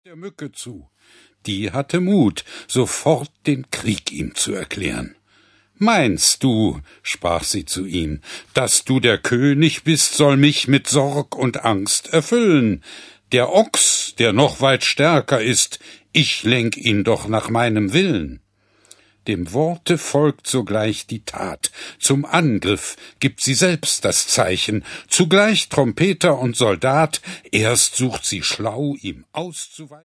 der Mücke zu. Die hatte Mut, sofort den Krieg ihm zu erklären. »Meinst du«, sprach sie zu ihm, »dass du der König bist, soll mich mit Sorg und Angst erfüllen. Der Ochs, der noch weit stärker ist, ich lenk ihn doch nach meinem Willen.« Dem Worte folgt sogleich die Tat, zum Angriff gibt sie selbst das Zeichen, zugleich Trompeter und Soldat, erst sucht sie schlau, ihm auszuweichen.